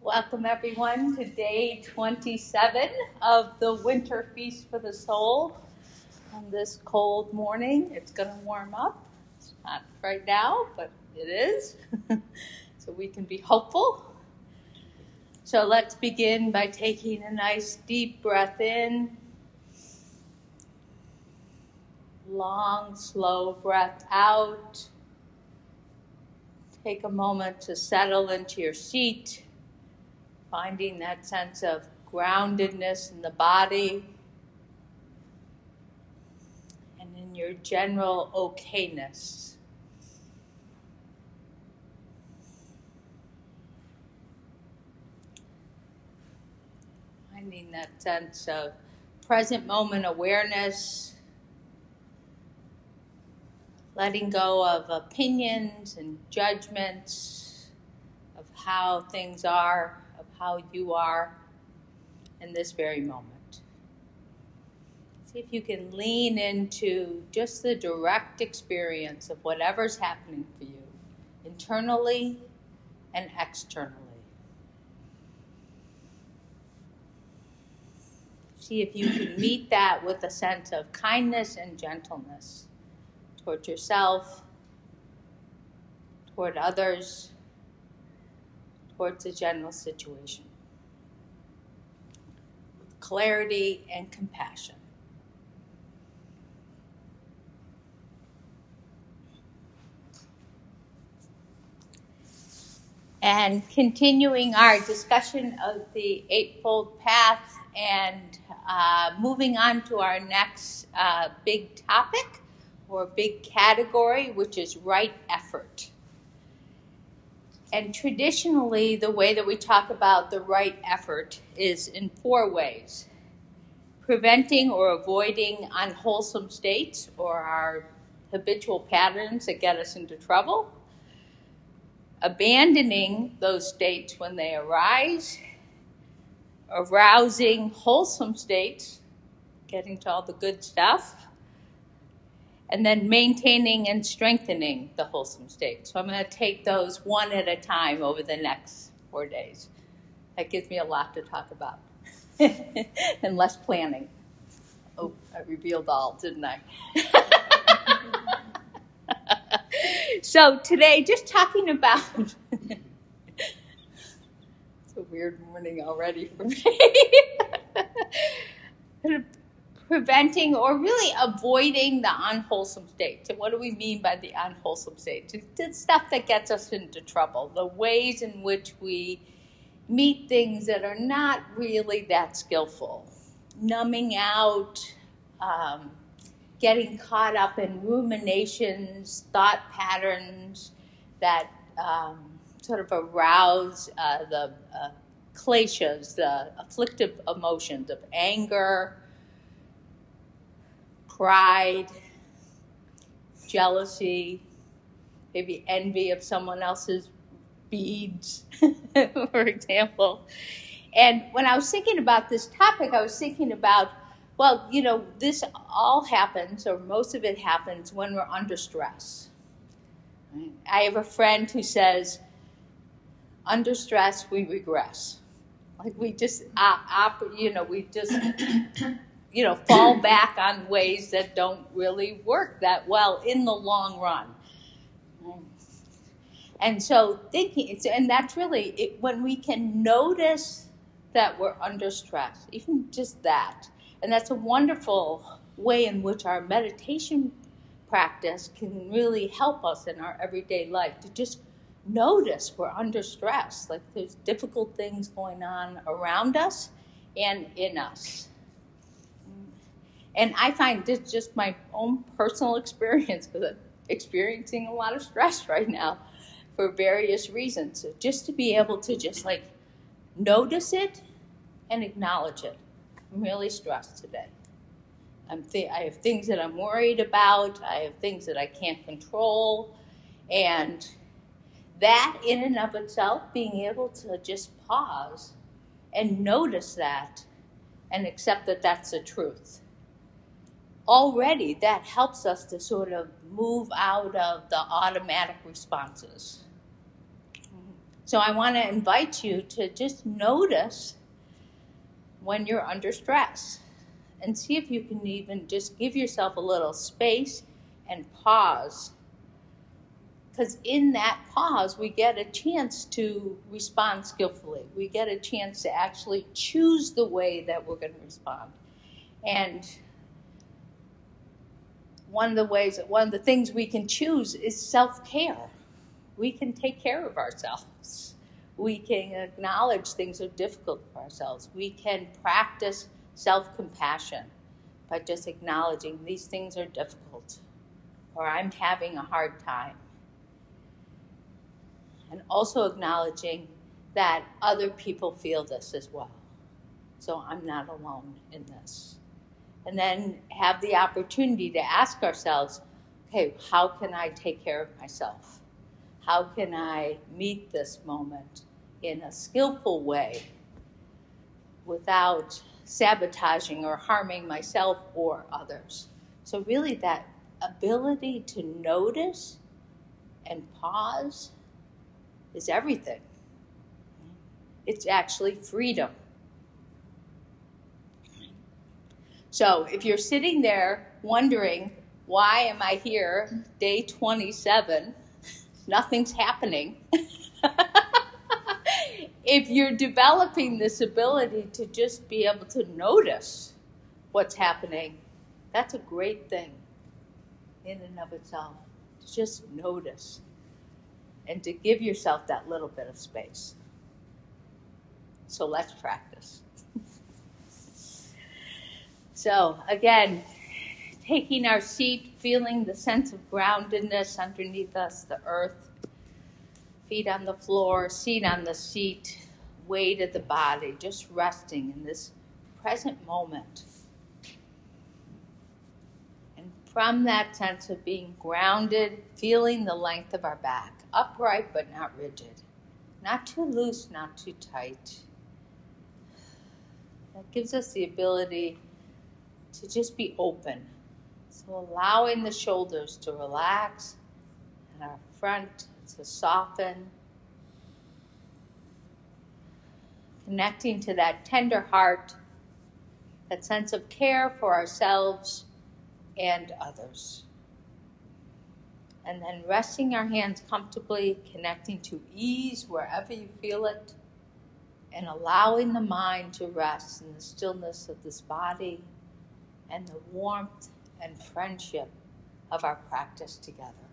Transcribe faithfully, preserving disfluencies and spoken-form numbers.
Welcome everyone to day twenty-seven of the Winter Feast for the Soul. On this cold morning, it's going to warm up. It's not right now, but it is. So we can be hopeful. So let's begin by taking a nice deep breath in. Long, slow breath out. Take a moment to settle into your seat, finding that sense of groundedness in the body and in your general okayness. Finding that sense of present moment awareness, letting go of opinions and judgments of how things are, of how you are in this very moment. See if you can lean into just the direct experience of whatever's happening for you, internally and externally. See if you can meet that with a sense of kindness and gentleness toward yourself, toward others, towards the general situation, with clarity and compassion. And continuing our discussion of the Eightfold Path and uh, moving on to our next uh, big topic or big category, which is right effort. And traditionally, the way that we talk about the right effort is in four ways. Preventing or avoiding unwholesome states or our habitual patterns that get us into trouble. Abandoning those states when they arise. Arousing wholesome states, getting to all the good stuff. And then maintaining and strengthening the wholesome state. So I'm going to take those one at a time over the next four days. That gives me a lot to talk about. And less planning. Oh, I revealed all, didn't I? So today, just talking about... It's a weird morning already for me. Preventing or really avoiding the unwholesome states. And what do we mean by the unwholesome states? It's the stuff that gets us into trouble, the ways in which we meet things that are not really that skillful. Numbing out, um, getting caught up in ruminations, thought patterns that um, sort of arouse uh, the uh, kleshas, the afflictive emotions of anger, pride, jealousy, maybe envy of someone else's beads, for example. And when I was thinking about this topic, I was thinking about, well, you know, this all happens, or most of it happens, when we're under stress. I have a friend who says, under stress, we regress. Like we just, uh, op- you know, we just... you know, fall back on ways that don't really work that well in the long run. And so thinking, and that's really, it, when we can notice that we're under stress, even just that. And that's a wonderful way in which our meditation practice can really help us in our everyday life to just notice we're under stress, like there's difficult things going on around us and in us. And I find this just my own personal experience, because I'm experiencing a lot of stress right now for various reasons. So just to be able to just like notice it and acknowledge it. I'm really stressed today. I'm th- I have things that I'm worried about. I have things that I can't control. And that in and of itself, being able to just pause and notice that and accept that that's the truth. Already that helps us to sort of move out of the automatic responses. So I want to invite you to just notice when you're under stress and see if you can even just give yourself a little space and pause. Because in that pause, we get a chance to respond skillfully. We get a chance to actually choose the way that we're going to respond. And one of the ways, one of the things we can choose is self-care. We can take care of ourselves. We can acknowledge things are difficult for ourselves. We can practice self-compassion by just acknowledging these things are difficult, or I'm having a hard time. And also acknowledging that other people feel this as well. So I'm not alone in this. And then have the opportunity to ask ourselves, okay, how can I take care of myself? How can I meet this moment in a skillful way without sabotaging or harming myself or others? So really that ability to notice and pause is everything. It's actually freedom. So if you're sitting there wondering, why am I here, day twenty-seven, nothing's happening. If you're developing this ability to just be able to notice what's happening, that's a great thing in and of itself. Just notice. And to give yourself that little bit of space. So let's practice. So again, taking our seat, feeling the sense of groundedness underneath us, the earth, feet on the floor, seat on the seat, weight of the body, just resting in this present moment. And from that sense of being grounded, feeling the length of our back. Upright but not rigid. Not too loose, not too tight. That gives us the ability to just be open. So allowing the shoulders to relax and our front to soften. Connecting to that tender heart, that sense of care for ourselves and others. And then resting our hands comfortably, connecting to ease wherever you feel it, and allowing the mind to rest in the stillness of this body and the warmth and friendship of our practice together.